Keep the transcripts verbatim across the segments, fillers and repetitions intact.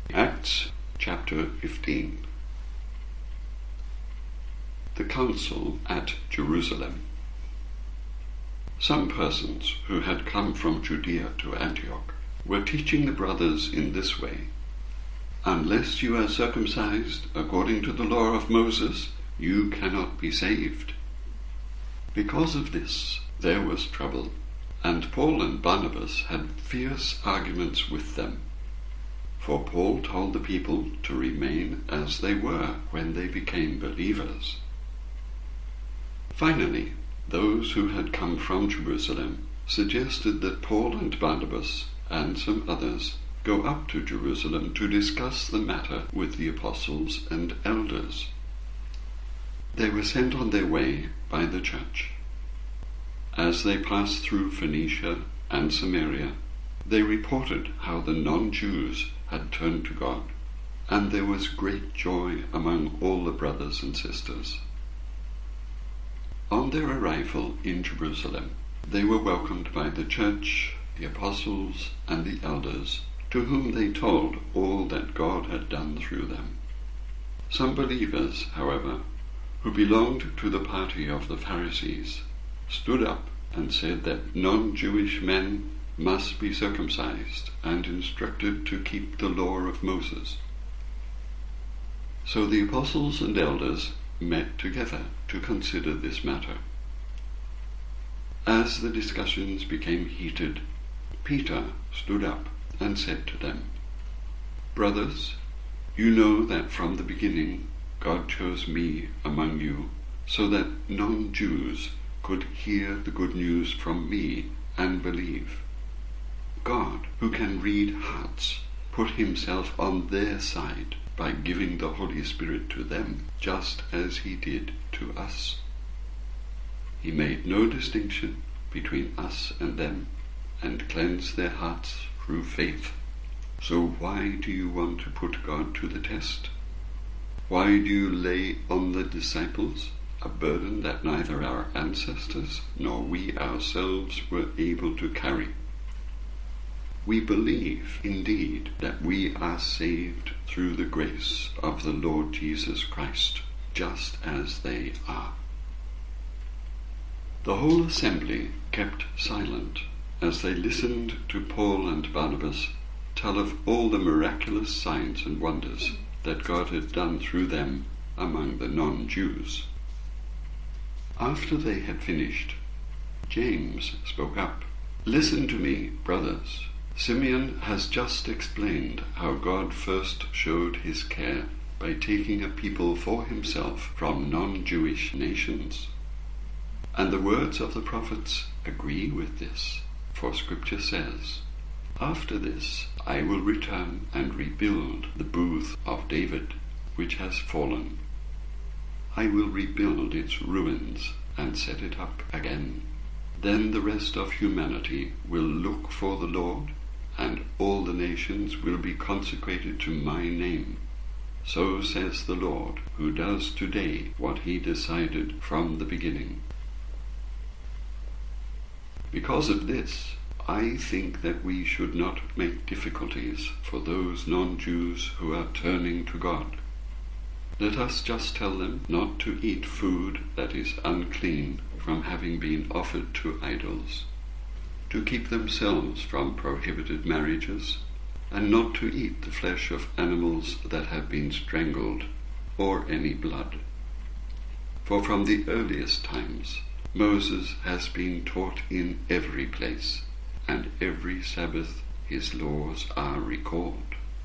Acts chapter fifteen. The Council at Jerusalem. Some persons who had come from Judea to Antioch were teaching the brothers in this way: Unless you are circumcised according to the law of Moses, you cannot be saved. Because of this, there was trouble, and Paul and Barnabas had fierce arguments with them. For Paul told the people to remain as they were when they became believers. Finally, those who had come from Jerusalem suggested that Paul and Barnabas and some others go up to Jerusalem to discuss the matter with the apostles and elders. They were sent on their way by the church. As they passed through Phoenicia and Samaria, they reported how the non-Jews had turned to God, and there was great joy among all the brothers and sisters. On their arrival in Jerusalem, they were welcomed by the church, the apostles, and the elders, to whom they told all that God had done through them. Some believers, however, who belonged to the party of the Pharisees, stood up and said that non-Jewish men must be circumcised and instructed to keep the law of Moses. So the apostles and elders met together to consider this matter. As the discussions became heated, Peter stood up and said to them, Brothers, you know that from the beginning God chose me among you so that non-Jews could hear the good news from me and believe. God, who can read hearts, put himself on their side by giving the Holy Spirit to them, just as he did to us. He made no distinction between us and them, and cleansed their hearts through faith. So why do you want to put God to the test? Why do you lay on the disciples a burden that neither our ancestors nor we ourselves were able to carry? We believe, indeed, that we are saved through the grace of the Lord Jesus Christ, just as they are. The whole assembly kept silent as they listened to Paul and Barnabas tell of all the miraculous signs and wonders that God had done through them among the non-Jews. After they had finished, James spoke up. Listen to me, brothers. Simeon has just explained how God first showed his care by taking a people for himself from non-Jewish nations. And the words of the prophets agree with this, for Scripture says, After this I will return and rebuild the booth of David, which has fallen. I will rebuild its ruins and set it up again. Then the rest of humanity will look for the Lord, and all the nations will be consecrated to my name. So says the Lord, who does today what he decided from the beginning. Because of this, I think that we should not make difficulties for those non-Jews who are turning to God. Let us just tell them not to eat food that is unclean from having been offered to idols, to keep themselves from prohibited marriages, and not to eat the flesh of animals that have been strangled, or any blood. For from the earliest times Moses has been taught in every place, and every Sabbath his laws are recalled.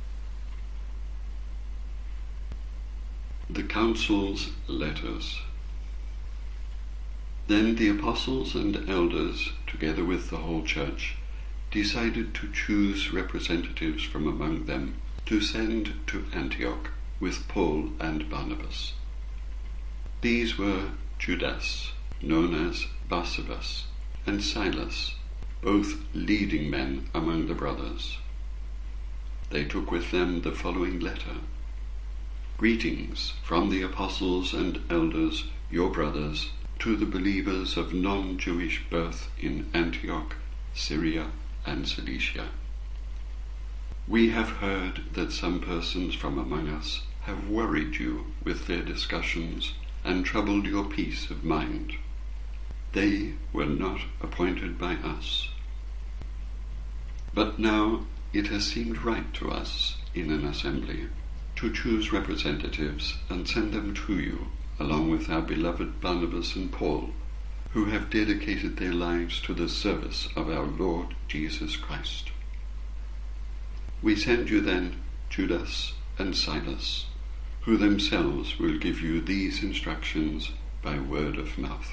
The Council's Letters. Then the apostles and elders, together with the whole church, decided to choose representatives from among them to send to Antioch with Paul and Barnabas. These were Judas, known as Barsabas, and Silas, both leading men among the brothers. They took with them the following letter: Greetings from the apostles and elders, your brothers, to the believers of non-Jewish birth in Antioch, Syria, and Cilicia. "We have heard that some persons from among us have worried you with their discussions and troubled your peace of mind. They were not appointed by us. But now it has seemed right to us in an assembly to choose representatives and send them to you, along with our beloved Barnabas and Paul, who have dedicated their lives to the service of our Lord Jesus Christ. We send you then Judas and Silas, who themselves will give you these instructions by word of mouth.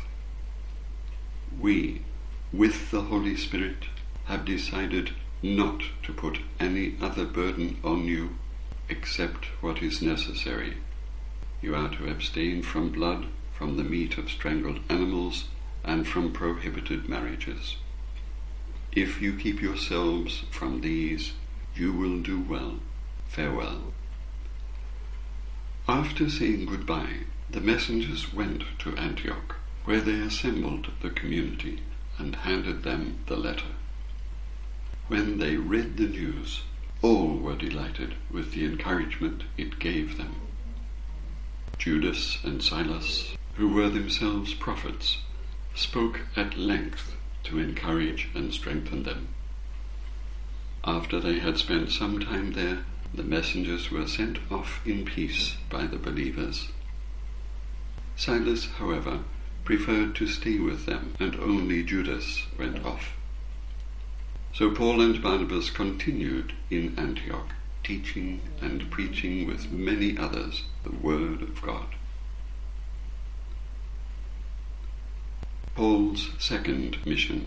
We, with the Holy Spirit, have decided not to put any other burden on you except what is necessary. You are to abstain from blood, from the meat of strangled animals, and from prohibited marriages. If you keep yourselves from these, you will do well. Farewell." After saying goodbye, the messengers went to Antioch, where they assembled the community and handed them the letter. When they read the news, all were delighted with the encouragement it gave them. Judas and Silas, who were themselves prophets, spoke at length to encourage and strengthen them. After they had spent some time there, the messengers were sent off in peace by the believers. Silas, however, preferred to stay with them, and only Judas went off. So Paul and Barnabas continued in Antioch, teaching and preaching with many others the word of God. Paul's second mission.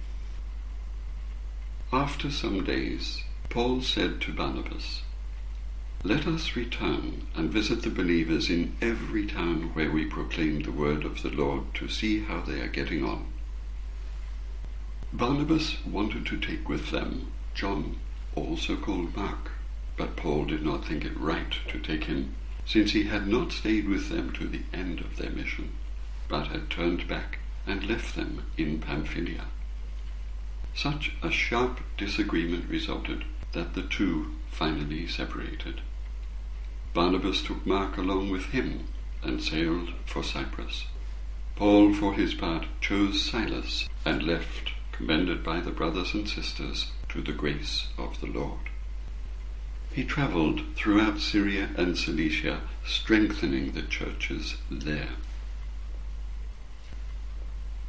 After some days, Paul said to Barnabas, "Let us return and visit the believers in every town where we proclaim the word of the Lord, to see how they are getting on." Barnabas wanted to take with them John, also called Mark, but Paul did not think it right to take him, since he had not stayed with them to the end of their mission, but had turned back and left them in Pamphylia. Such a sharp disagreement resulted that the two finally separated. Barnabas took Mark along with him and sailed for Cyprus. Paul, for his part, chose Silas and left, commended by the brothers and sisters to the grace of the Lord. He travelled throughout Syria and Cilicia, strengthening the churches there.